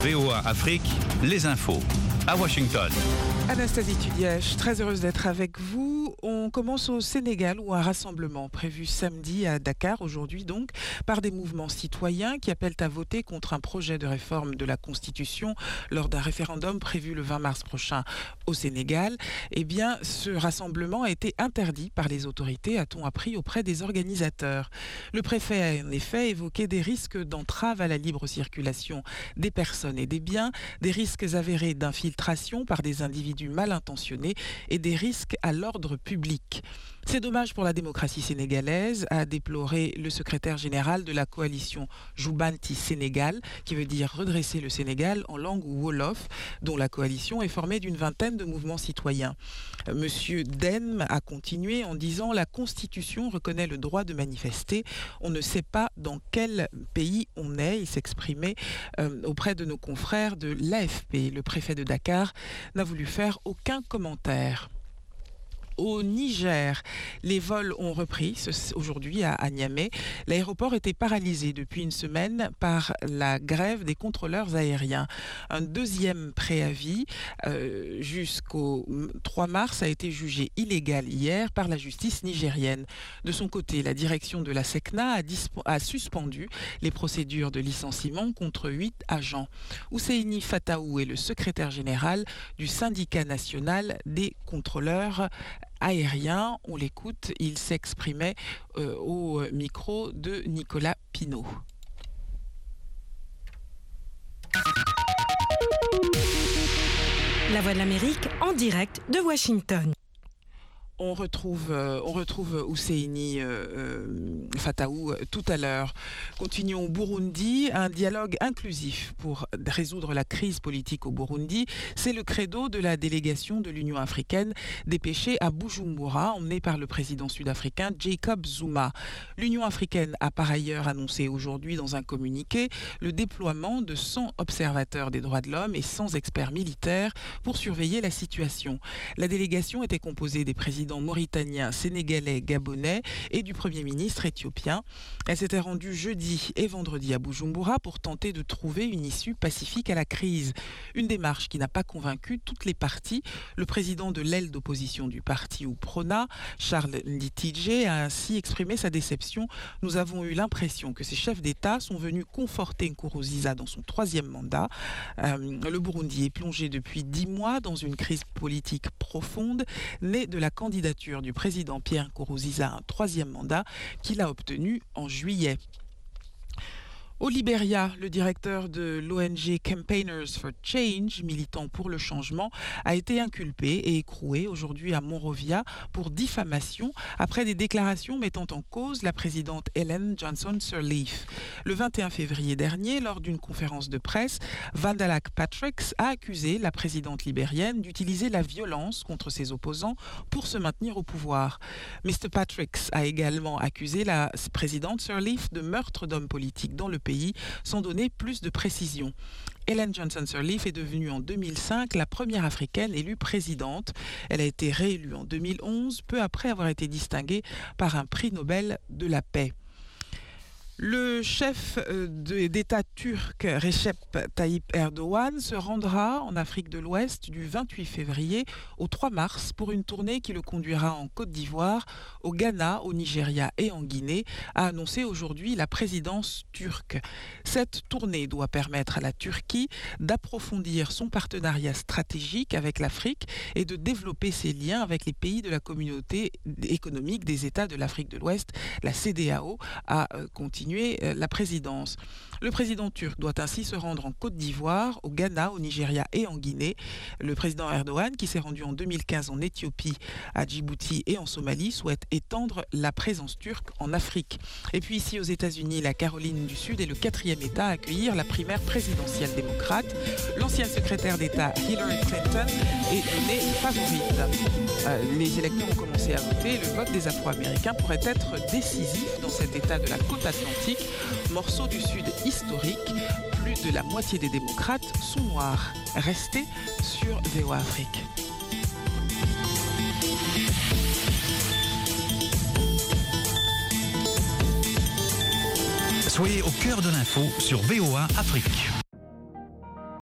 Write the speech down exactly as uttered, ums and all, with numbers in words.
V O A Afrique, les infos à Washington. Anastasie Tudièche, très heureuse d'être avec vous. On commence au Sénégal où un rassemblement prévu samedi à Dakar, aujourd'hui donc, par des mouvements citoyens qui appellent à voter contre un projet de réforme de la Constitution lors d'un référendum prévu le vingt mars prochain au Sénégal. Eh bien, ce rassemblement a été interdit par les autorités, a-t-on appris auprès des organisateurs. Le préfet a en effet évoqué des risques d'entrave à la libre circulation des personnes et des biens, des risques avérés d'infiltration par des individus mal intentionnés et des risques à l'ordre public. C'est dommage pour la démocratie sénégalaise, a déploré le secrétaire général de la coalition Jubanti Sénégal, qui veut dire redresser le Sénégal en langue wolof, dont la coalition est formée d'une vingtaine de mouvements citoyens. Monsieur Dem a continué en disant « La Constitution reconnaît le droit de manifester. On ne sait pas dans quel pays on est. » Il s'exprimait euh, auprès de nos confrères de l'A F P. Le préfet de Dakar n'a voulu faire aucun commentaire. Au Niger, les vols ont repris aujourd'hui à Niamey. L'aéroport était paralysé depuis une semaine par la grève des contrôleurs aériens. Un deuxième préavis euh, jusqu'au trois mars a été jugé illégal hier par la justice nigérienne. De son côté, la direction de la SECNA a, a suspendu les procédures de licenciement contre huit agents. Ousseini Fataou est le secrétaire général du syndicat national des contrôleurs aérien. On l'écoute, il s'exprimait euh, au micro de Nicolas Pinault. La Voix de l'Amérique en direct de Washington. On retrouve, euh, on retrouve Ousseini euh, euh, Fataou euh, tout à l'heure. Continuons au Burundi. Un dialogue inclusif pour résoudre la crise politique au Burundi. C'est le credo de la délégation de l'Union africaine dépêchée à Bujumbura, emmenée par le président sud-africain Jacob Zuma. L'Union africaine a par ailleurs annoncé aujourd'hui dans un communiqué le déploiement de cent observateurs des droits de l'homme et cent experts militaires pour surveiller la situation. La délégation était composée des présidents mauritanien, sénégalais, gabonais et du Premier ministre éthiopien. Elle s'était rendue jeudi et vendredi à Bujumbura pour tenter de trouver une issue pacifique à la crise. Une démarche qui n'a pas convaincu toutes les parties. Le président de l'aile d'opposition du parti UPRONA, Charles Nditije, a ainsi exprimé sa déception. Nous avons eu l'impression que ces chefs d'État sont venus conforter Nkurunziza dans son troisième mandat. Euh, le Burundi est plongé depuis dix mois dans une crise politique profonde, née de la candidature du président Pierre Nkurunziza à un troisième mandat qu'il a obtenu en juillet. Au Libéria, le directeur de l'O N G Campaigners for Change, militant pour le changement, a été inculpé et écroué aujourd'hui à Monrovia pour diffamation après des déclarations mettant en cause la présidente Ellen Johnson Sirleaf. Le vingt et un février dernier, lors d'une conférence de presse, Vandalak Patricks a accusé la présidente libérienne d'utiliser la violence contre ses opposants pour se maintenir au pouvoir. mister Patricks a également accusé la présidente Sirleaf de meurtre d'hommes politiques dans le pays, sans donner plus de précision. Ellen Johnson Sirleaf est devenue en deux mille cinq la première africaine élue présidente. Elle a été réélue en deux mille onze, peu après avoir été distinguée par un prix Nobel de la paix. Le chef d'État turc Recep Tayyip Erdogan se rendra en Afrique de l'Ouest du vingt-huit février au trois mars pour une tournée qui le conduira en Côte d'Ivoire, au Ghana, au Nigeria et en Guinée, a annoncé aujourd'hui la présidence turque. Cette tournée doit permettre à la Turquie d'approfondir son partenariat stratégique avec l'Afrique et de développer ses liens avec les pays de la communauté économique des États de l'Afrique de l'Ouest, la C D A O, a continué la présidence. Le président turc doit ainsi se rendre en Côte d'Ivoire, au Ghana, au Nigeria et en Guinée. Le président Erdogan, qui s'est rendu en deux mille quinze en Éthiopie, à Djibouti et en Somalie, souhaite étendre la présence turque en Afrique. Et puis ici aux États-Unis, la Caroline du Sud est le quatrième État à accueillir la primaire présidentielle démocrate. L'ancienne secrétaire d'État Hillary Clinton est donnée favorite. Euh, les électeurs ont commencé à voter. Le vote des Afro-Américains pourrait être décisif dans cet État de la côte atlantique, morceau du Sud historique. Plus de la moitié des démocrates sont noirs. Restez sur V O A Afrique. Soyez au cœur de l'info sur V O A Afrique.